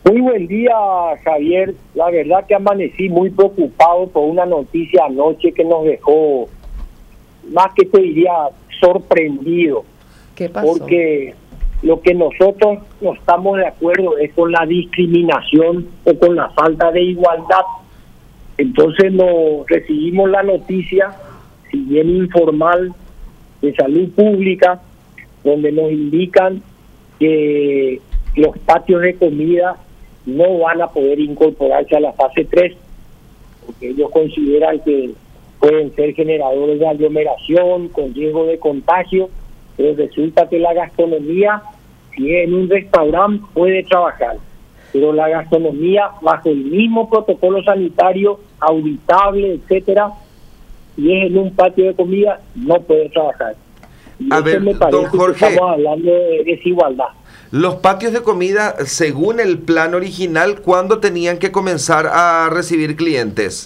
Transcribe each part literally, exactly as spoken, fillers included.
Muy buen día, Javier. La verdad que amanecí muy preocupado por una noticia anoche que nos dejó, más que te diría, sorprendido. ¿Qué pasó? Porque lo que nosotros no estamos de acuerdo es con la discriminación o con la falta de igualdad. Entonces nos recibimos la noticia, si bien informal, de Salud Pública, donde nos indican que los patios de comida no van a poder incorporarse a la fase tres, porque ellos consideran que pueden ser generadores de aglomeración con riesgo de contagio, pero resulta que la gastronomía, si es en un restaurante, puede trabajar, pero la gastronomía bajo el mismo protocolo sanitario, auditable, etcétera, si es en un patio de comida, no puede trabajar. Y A eso ver, me parece don Jorge, que estamos hablando de desigualdad. los patios de comida, según el plan original, ¿cuándo tenían que comenzar a recibir clientes?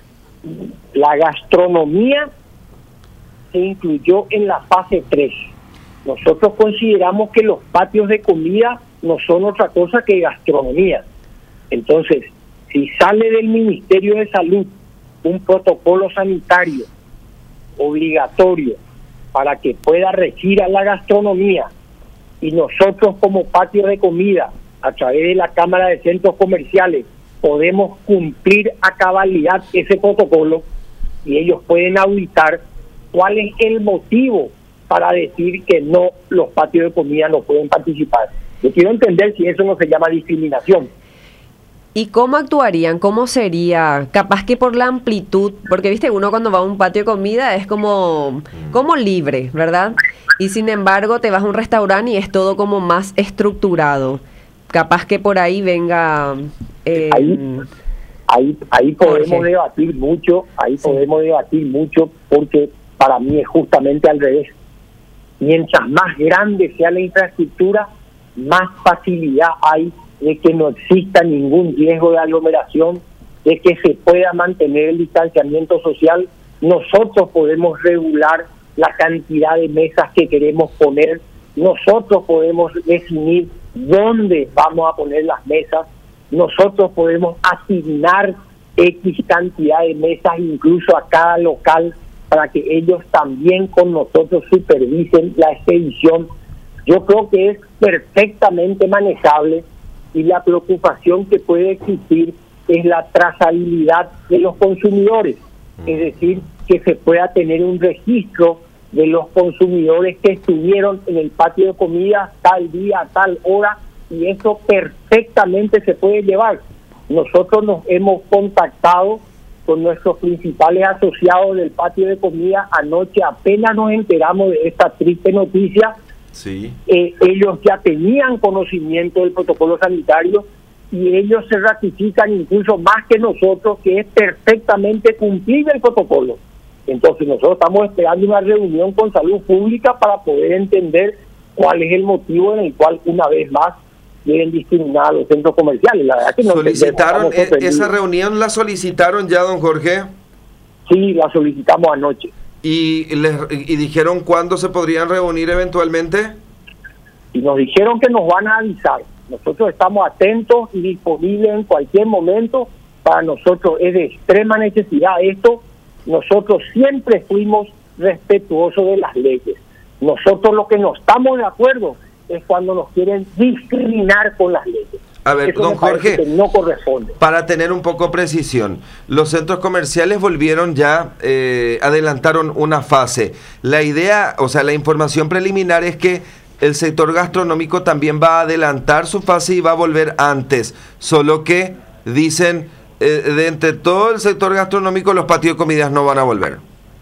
La gastronomía se incluyó en la fase tres. Nosotros consideramos que los patios de comida no son otra cosa que gastronomía. Entonces, si sale del Ministerio de Salud un protocolo sanitario obligatorio para que pueda regir a la gastronomía, y nosotros como patio de comida, a través de la Cámara de Centros Comerciales, podemos cumplir a cabalidad ese protocolo, y ellos pueden auditar cuál es el motivo para decir que no, los patios de comida no pueden participar. Yo quiero entender si eso no se llama discriminación. ¿Y cómo actuarían? ¿Cómo sería? Capaz que por la amplitud, porque viste, uno cuando va a un patio de comida es como, como libre, ¿verdad? Y sin embargo te vas a un restaurante y es todo como más estructurado. Capaz que por ahí venga... Eh, ahí, ahí, ahí podemos Jorge. debatir mucho, ahí Sí. podemos debatir mucho, porque para mí es justamente al revés. Mientras más grande sea la infraestructura, más facilidad hay de que no exista ningún riesgo de aglomeración, de que se pueda mantener el distanciamiento social. Nosotros podemos regular la cantidad de mesas que queremos poner, nosotros podemos definir dónde vamos a poner las mesas, nosotros podemos asignar X cantidad de mesas incluso a cada local para que ellos también con nosotros supervisen la expedición. Yo creo que es perfectamente manejable, y la preocupación que puede existir es la trazabilidad de los consumidores, es decir, que se pueda tener un registro de los consumidores que estuvieron en el patio de comida tal día, tal hora, y eso perfectamente se puede llevar. Nosotros nos hemos contactado con nuestros principales asociados del patio de comida. Anoche apenas nos enteramos de esta triste noticia. Sí. Eh, ellos ya tenían conocimiento del protocolo sanitario y ellos se ratifican incluso más que nosotros que es perfectamente cumplir el protocolo. Entonces nosotros estamos esperando una reunión con Salud Pública para poder entender cuál es el motivo en el cual una vez más quieren discriminar a los centros comerciales. La verdad que no ¿Solicitaron entendemos, estamos e- esa sorprendidos. reunión? ¿La solicitaron ya, don Jorge? Sí, la solicitamos anoche. ¿Y, les, y dijeron cuándo se podrían reunir eventualmente? Y nos dijeron que nos van a avisar. Nosotros estamos atentos y disponibles en cualquier momento. Para nosotros es de extrema necesidad esto. Nosotros siempre fuimos respetuosos de las leyes. Nosotros lo que no estamos de acuerdo es cuando nos quieren discriminar con las leyes. A ver, Eso don me parece Jorge, que no corresponde. para tener un poco precisión, los centros comerciales volvieron ya, eh, adelantaron una fase. La idea, o sea, la información preliminar es que el sector gastronómico también va a adelantar su fase y va a volver antes, solo que dicen, eh, de entre todo el sector gastronómico, los patios de comidas no van a volver.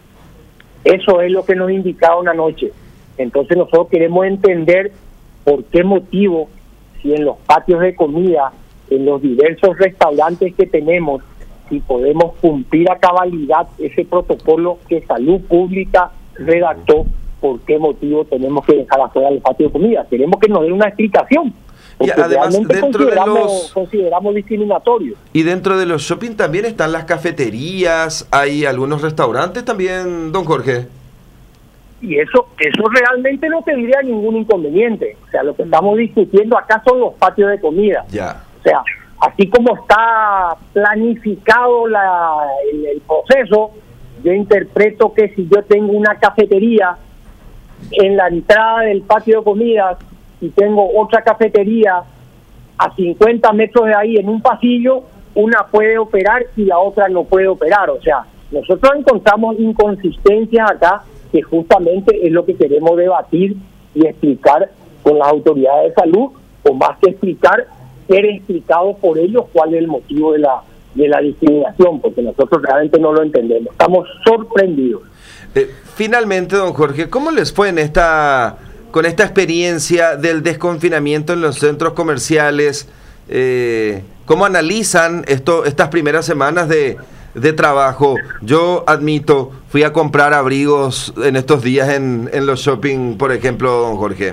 Eso es lo que nos indicaron anoche. Entonces nosotros queremos entender por qué motivo, si en los patios de comida, en los diversos restaurantes que tenemos, si podemos cumplir a cabalidad ese protocolo que Salud Pública redactó, por qué motivo tenemos que dejar afuera el patio de comida. Queremos que nos den una explicación, porque Y además, realmente dentro de consideramos, los- consideramos discriminatorio. Y dentro de los shopping también están las cafeterías, hay algunos restaurantes también, don Jorge. Y eso eso realmente no tendría ningún inconveniente. O sea, lo que estamos discutiendo acá son los patios de comida. Ya. O sea, así como está planificado la, el, el proceso, yo interpreto que si yo tengo una cafetería en la entrada del patio de comidas y tengo otra cafetería a cincuenta metros de ahí en un pasillo, una puede operar y la otra no puede operar. O sea, nosotros encontramos inconsistencias acá que justamente es lo que queremos debatir y explicar con las autoridades de salud, o más que explicar, ser explicado por ellos cuál es el motivo de la de la discriminación, porque nosotros realmente no lo entendemos. Estamos sorprendidos. Eh, finalmente, don Jorge, ¿cómo les fue en esta con esta experiencia del desconfinamiento en los centros comerciales? Eh, ¿Cómo analizan esto estas primeras semanas de, de trabajo? Yo admito, fui a comprar abrigos en estos días en, en los shopping, por ejemplo, don Jorge.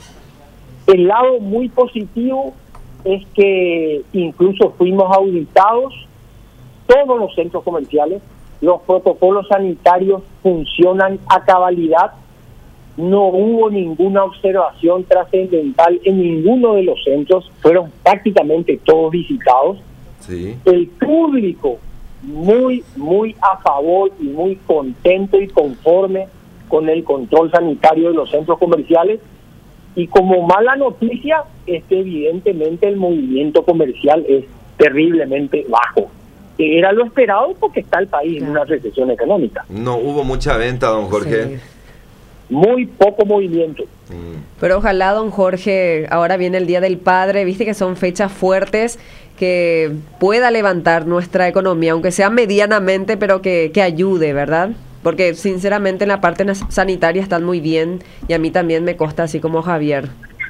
El lado muy positivo es que incluso fuimos auditados, todos los centros comerciales, los protocolos sanitarios funcionan a cabalidad, no hubo ninguna observación trascendental en ninguno de los centros, fueron prácticamente todos visitados. Sí. El público muy, muy a favor y muy contento y conforme con el control sanitario de los centros comerciales. Y como mala noticia es que evidentemente el movimiento comercial es terriblemente bajo. Que era lo esperado porque está el país claro. en una recesión económica. No hubo mucha venta, don Jorge. Sí. Muy poco movimiento. Pero ojalá, don Jorge, ahora viene el Día del Padre, viste que son fechas fuertes, que pueda levantar nuestra economía, aunque sea medianamente, pero que, que ayude, ¿verdad? Porque sinceramente en la parte sanitaria están muy bien y a mí también me consta, así como Javier.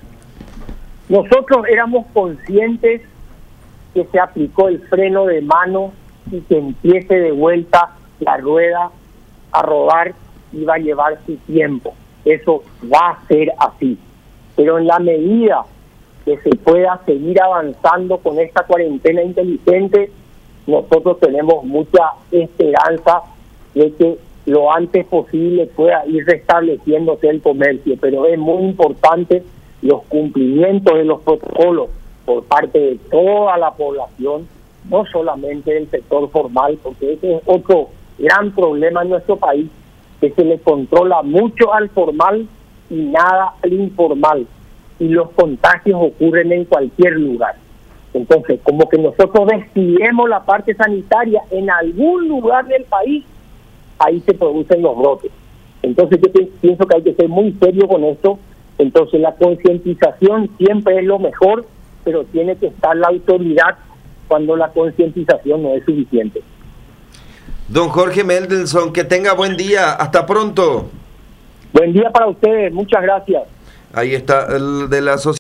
Nosotros éramos conscientes que se aplicó el freno de mano y que empiece de vuelta la rueda a rodar y va a llevar su tiempo. Eso va a ser así. Pero en la medida que se pueda seguir avanzando con esta cuarentena inteligente, nosotros tenemos mucha esperanza de que lo antes posible pueda ir restableciéndose el comercio, pero es muy importante los cumplimientos de los protocolos por parte de toda la población, no solamente del sector formal, porque ese es otro gran problema en nuestro país, que se le controla mucho al formal y nada al informal, y los contagios ocurren en cualquier lugar. Entonces, como que nosotros descuidemos la parte sanitaria en algún lugar del país, ahí se producen los brotes. Entonces yo pienso que hay que ser muy serio con esto. Entonces la concientización siempre es lo mejor, pero tiene que estar la autoridad cuando la concientización no es suficiente. Don Jorge Mendelson, que tenga buen día. Hasta pronto. Buen día para ustedes. Muchas gracias. Ahí está el de la asociación.